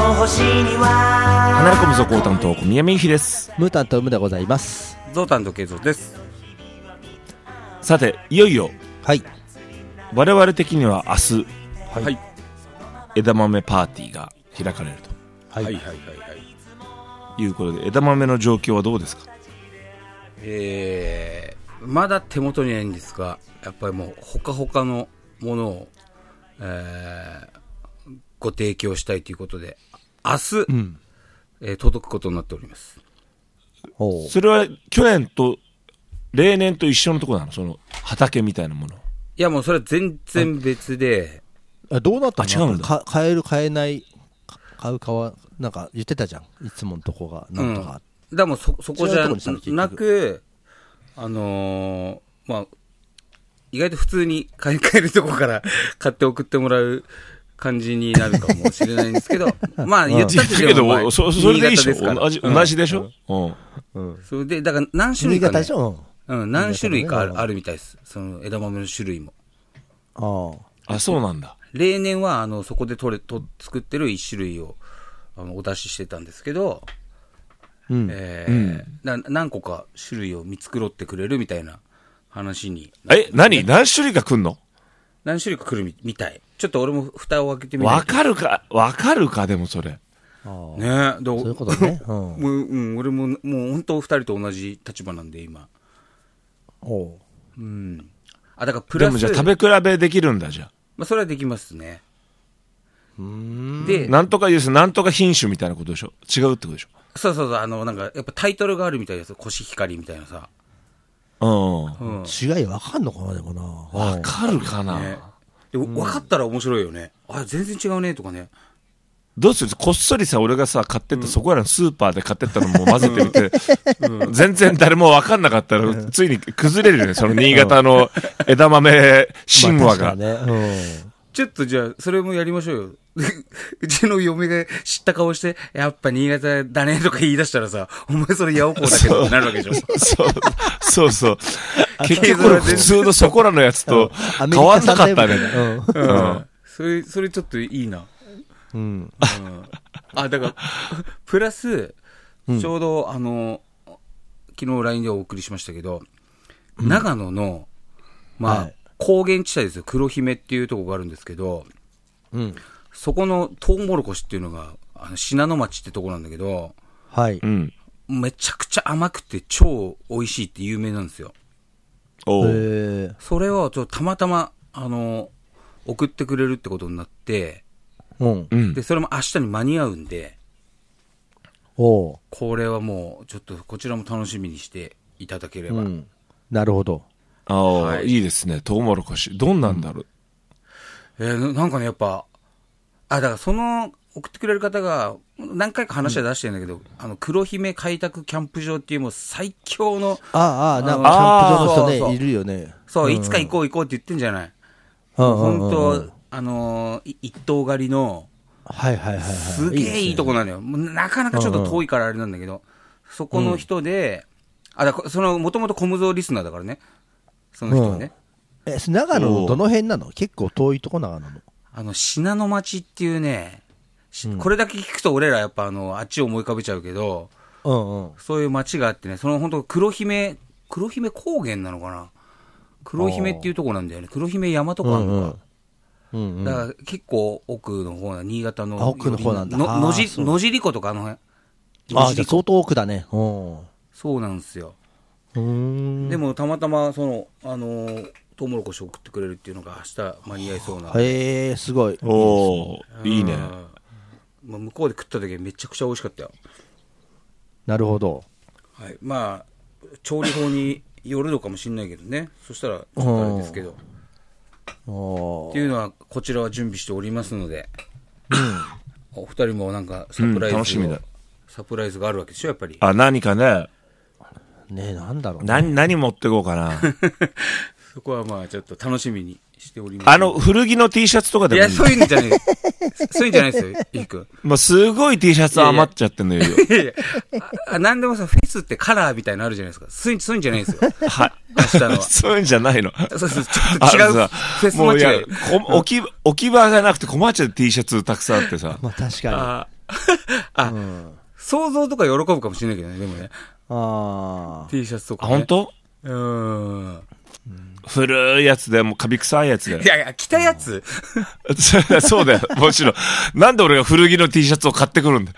の星には離れ込むぞ高担当小宮美ひです。 ムータンとムでございます。 ゾウタンとケイゾウです。 さていよいよ、 はい、 我々的には明日、 はい、 枝豆パーティーが開かれると、 はいはいはいはい、 いうことで枝豆の状況はどうですか？ まだ手元にないんですが、やっぱりもうほかほかのものを、ご提供したいということで明日、届くことになっております。 それは去年と例年と一緒のところなの？その畑みたいなもの？ いやもうそれは全然別で、 どうなったの？ 違うんだ。 買える買えない買う買わなんか言ってたじゃん、いつものとこがなんとか、 だからもうそこじゃなく、まあ意外と普通に買えるとこから買って送ってもらう感じになるかもしれないんですけどまあ言ったってでも、まあ、 それでいいでしょ。同じでしょ、 それでだから何種類か、ね、何種類かあるみたいです。その枝豆の種類も。 あ、そうなんだ。 例年はそこで作ってる一種類をお出ししてたんですけど、何個か種類を見繕ってくれるみたいな話に、ね。 何種類か来んの？ 何種類か来るみたい。ちょっと俺も蓋を開けてみる。わかるかでもそれ。 ねそういうことね。 俺ももう本当二人と同じ立場なんで今。だからプラス。 でもじゃあ食べ比べできるんだじゃあ。 まあそれはできますね。で、 なんとかなんとか品種みたいなことでしょ？違うってことでしょ？ そうなんかやっぱタイトルがあるみたいです。コシヒカリみたいなさ。 違いわかんのかなでもな。 わかるかな。 で分かったら面白いよね。全然違うねとかね。 どうする？こっそりさ俺がさ買ってった、そこらのスーパーで買ってったのも混ぜてみて、全然誰も分かんなかったら、ついに崩れるよね、その新潟の枝豆神話が。 ちょっとじゃあそれもやりましょうよ。うちの嫁が知った顔してやっぱ新潟だねとか言い出したらさ、お前それ八百子だけどってなるわけでしょ。そう結局普通のそこらのやつと変わんなかったね。それちょっといいな。だからプラスちょうど昨日 LINE でお送りしましたけど、長野の高原地帯ですよ。黒姫っていうところがあるんですけど、そこのトウモロコシっていうのが信濃町ってとこなんだけど、めちゃくちゃ甘くて超美味しいって有名なんですよ。それをたまたま送ってくれるってことになって、でそれも明日に間に合うんで、これはもうちょっとこちらも楽しみにしていただければ。 なるほど。 いいですね。トウモロコシどんなんだろう。 なんかねやっぱだからその送ってくれる方が何回か話は出してるんだけど、黒姫開拓キャンプ場っていうもう最強のなんかキャンプ場の人ねいるよね。 そういつか行こうって言ってんじゃない。本当一棟狩りのすげえいいとこなのよ。なかなかちょっと遠いからあれなんだけど、そこの人でそのもともとコムゾーリスナーだからね、その人はね。 長野のどの辺なの？結構遠いとこ長野の。 信濃町っていうね、これだけ聞くと俺らやっぱあっちを思い浮かべちゃうけど、そういう町があってね、その本当黒姫高原なのかな、黒姫っていうとこなんだよね。黒姫山とかあるのか。だから結構奥の方な、新潟の奥の方なんだ。 野尻湖とか辺。 じゃあ相当奥だね。 そうなんですよ。でもたまたまそのトウモロコシを送ってくれるっていうのが明日間に合いそうな。 すごい。 いいね。 向こうで食った時めちゃくちゃ美味しかったよ。 なるほど。 まあ調理法によるのかもしれないけどね。そしたらちょっとあれですけど。っていうのはこちらは準備しておりますので、お二人もなんかサプライズ、 楽しみだ。 サプライズがあるわけでしょやっぱり。 何かね。 なんだろう。 何持ってこうかな。 そこはまあちょっと楽しみにしております。 古着の T シャツとかでもいい。 いや、そういうんじゃない。そういうんじゃないですよ、ゆうくん。 すごい T シャツ余っちゃってんのよ。 なんでもさ、フェスってカラーみたいなのあるじゃないですか。そういうんじゃないですよ。明日のは。 そういうんじゃないの。 そう、ちょっと違うフェス間違い。 置き場がなくて困っちゃう T シャツたくさんあってさ。 確かあ、 うん。 想像とか喜ぶかもしれないけどね、でもね。 ああ。 T シャツとか、 あ、 ね。 本当？古いやつでもうカビ臭いやつで。 いやいや、着たやつそうだよ、もちろん。なんで俺が古着の T シャツを買ってくるんだよ。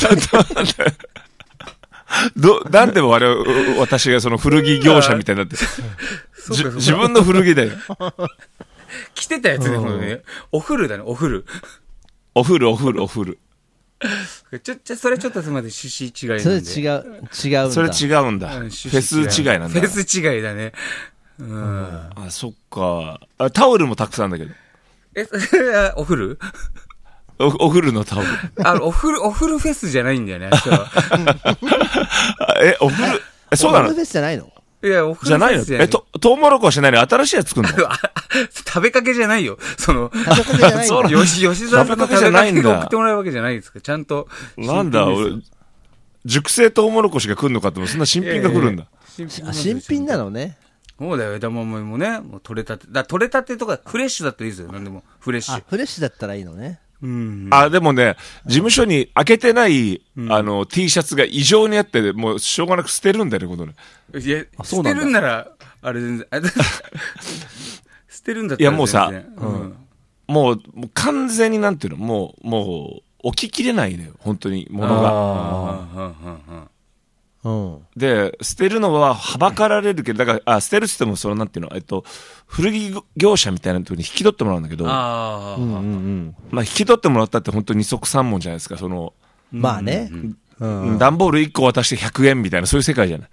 なんで私がその古着業者みたいになって。自分の古着だよ。 着てたやつでもね、お古だね、お古。 お古。 それちょっとすみません、趣旨違いそれなんで。 違うんだ。 それ違うんだ。フェス違いなんだ。 フェス違いだね。 あ、そっか。タオルもたくさんだけど。 それはお古お古のタオル。 お古フェスじゃないんだよね、 お古、そうなの？ お古フェスじゃないの？ いや、お古じゃないの？トウモロコシないの？新しいやつ作るの？ 食べかけじゃないよ。 食べかけじゃないんだ。 吉沢さんの食べかけを送ってもらうわけじゃないですか。ちゃんと。 なんだ、俺、熟成トウモロコシが来るのかっても、そんな新品が来るんだ。 新品なのね。 そうだよ、枝豆もね、もう取れたて。取れたてとかフレッシュだったらいいですよ、なんでも。フレッシュ。 フレッシュだったらいいのね。 でもね、事務所に開けてない、T シャツが異常にあって、もうしょうがなく捨てるんだよね、ことね。 いや、捨てるんなら、あれ全然、捨てるんだったら全然。 いや、もうさ、もう完全になんていうの、もう、起ききれないのよ、本当に、ものが。で、捨てるのははばかられるけど、だから、捨てるって言っても、その、なんていうの、古着業者みたいなところに引き取ってもらうんだけど、まあ、引き取ってもらったって本当に二足三文じゃないですか、その、 まあね。 段ボール1個渡して100円みたいな、そういう世界じゃない。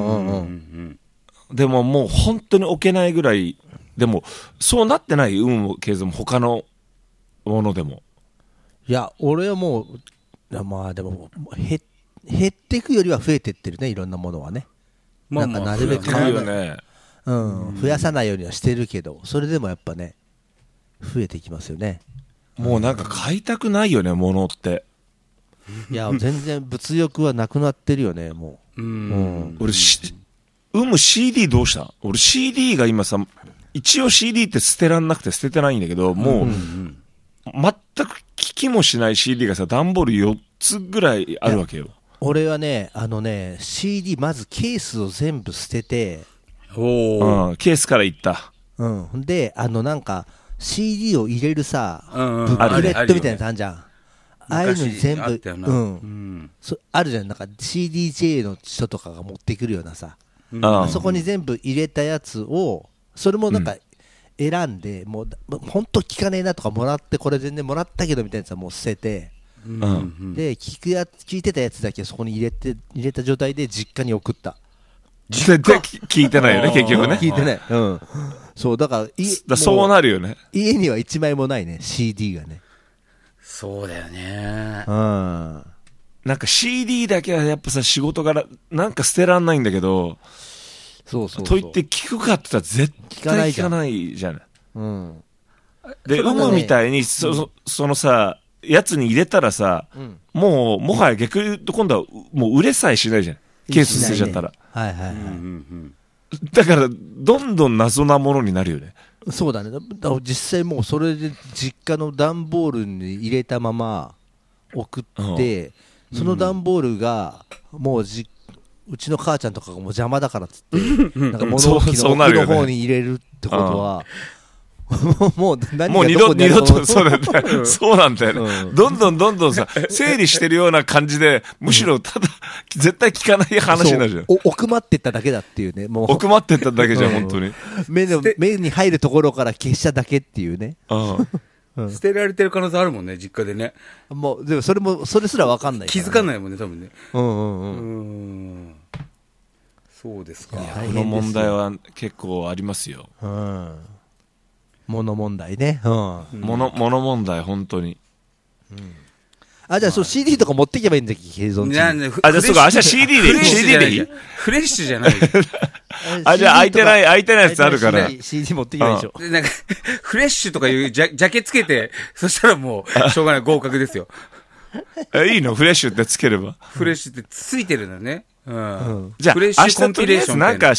でももう本当に置けないぐらい、でも、そうなってない運も経済も他のものでも。 いや、俺はもう、まあでも、減っていくよりは増えてってるね、いろんなものはね。なんかなるべく増やさないようにはしてるけど、それでもやっぱね、増えていきますよね。 もうなんか買いたくないよね、物って。 いや、全然物欲はなくなってるよね、もう。 俺、CD どうした？俺 CD が今さ、一応 CD って捨てらんなくて捨ててないんだけど、もう、全く聞きもしない CD がさ、段ボール4つぐらいあるわけよ。 俺はね、CD、まずケースを全部捨てて、 ケースからいった。 で、なんか、CD を入れるさ、ブックレットみたいなやつあるじゃん。ああいうのに全部、あるじゃん、なんか CDJ の人とかが持ってくるようなさ、あそこに全部入れたやつを、それもなんか選んで、もう本当聞かねえなとかもらって、これ全然もらったけどみたいなやつはもう捨てて、で、聞いてたやつだけそこに入れた状態で実家に送った。 絶対聞いてないよね、結局ね。 聞いてない。そう、だから、 そうなるよね。 家には1枚もないね、CD がね。 そうだよね。 なんか CD だけはやっぱさ、仕事柄、なんか捨てらんないんだけど、 そう。 と言って聞くかって言ったら絶対聞かないじゃない。で、みたいに、そのさ、やつに入れたらさ、もはや逆に言うと今度はもう売れさえしないじゃん。ケース捨てちゃったら。だから、どんどん謎なものになるよね。 そうだね。実際もうそれで実家の段ボールに入れたまま送って、その段ボールがもううちの母ちゃんとかがもう邪魔だからっつって、なんか物置の奥の方に入れるってことは、もう二度と、そうなんだよ。そうなんだよね。どんどんさ、整理してるような感じで、むしろただ、絶対聞かない話になるじゃん。 奥まってっただけだっていうね。もう奥まってっただけじゃん、本当に。 目に入るところから消しただけっていうね。 捨てられてる可能性あるもんね、実家でね。 もう、でもそれすら分かんない。 気づかないもんね、多分ね。そうですか。 この問題は結構ありますよ。 物問題ね。 物問題、本当に。 じゃあ、CD とか持っていけばいいんだっけ、映像に。 じゃあ、そうか、じゃあ CD でいい？ CD でいい？フレッシュじゃない。 じゃあ、開いてないやつあるから。 CD 持っていけばいいでしょ。 なんか、フレッシュとかいうジャケつけて、そしたらもう、しょうがない、合格ですよ。 いいの？フレッシュってつければ。 フレッシュってついてるんだね。 じゃあ、明日とりあえずなんか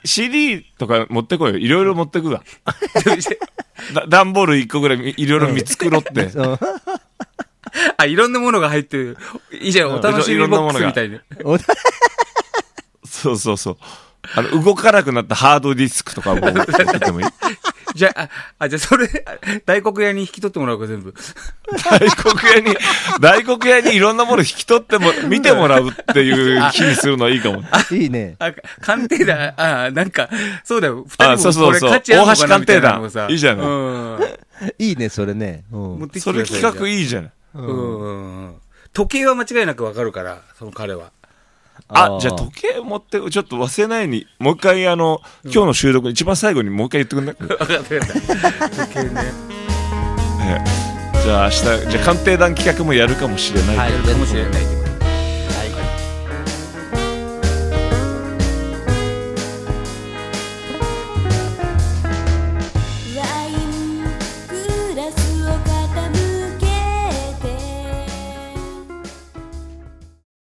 CD とか持ってこいよ。いろいろ持ってくわ。段ボール1個ぐらいいろいろ見繕って。 あ、いろんなものが入ってる。いいじゃん、お楽しみボックスみたいに。 そうそうそう。動かなくなったハードディスクとかも送ってもいい？ じゃあ、じゃあそれ、大黒屋に引き取ってもらうか、全部。 大黒屋にいろんなもの引き取っても、見てもらうっていう日にするのはいいかも。 いいね。 鑑定団、なんか、そうだよ、二人もこれ価値大あるのかな橋鑑定みたいなの団。いいじゃない。 いいね、それね。 持ってきてそれ企画いいじゃない。 時計は間違いなくわかるから、その彼は。 じゃあ時計持って、ちょっと忘れないように、もう一回今日の収録、一番最後にもう一回言ってくんない？ 分かった。時計ね。 じゃあ鑑定団企画もやるかもしれない。 やるかもしれない。